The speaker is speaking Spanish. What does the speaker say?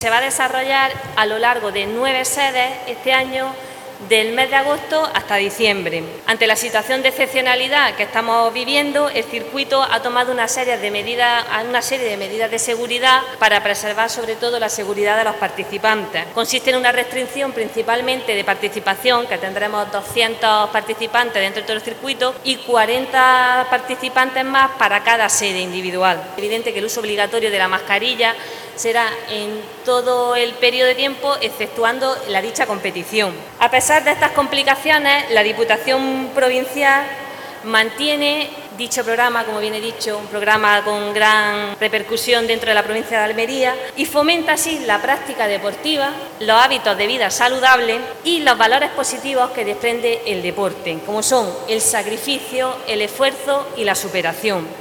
Se va a desarrollar a lo largo de 9 sedes este año, del mes de agosto hasta diciembre. Ante la situación de excepcionalidad que estamos viviendo, el circuito ha tomado una serie de medidas de seguridad para preservar sobre todo la seguridad de los participantes. Consiste en una restricción principalmente de participación, que tendremos 200 participantes dentro de todo el circuito y 40 participantes más para cada sede individual. Es evidente que el uso obligatorio de la mascarilla será en todo el periodo de tiempo, exceptuando la dicha competición. A pesar de estas complicaciones, la Diputación Provincial mantiene dicho programa, como bien he dicho, un programa con gran repercusión dentro de la provincia de Almería, y fomenta así la práctica deportiva, los hábitos de vida saludable y los valores positivos que desprende el deporte, como son el sacrificio, el esfuerzo y la superación.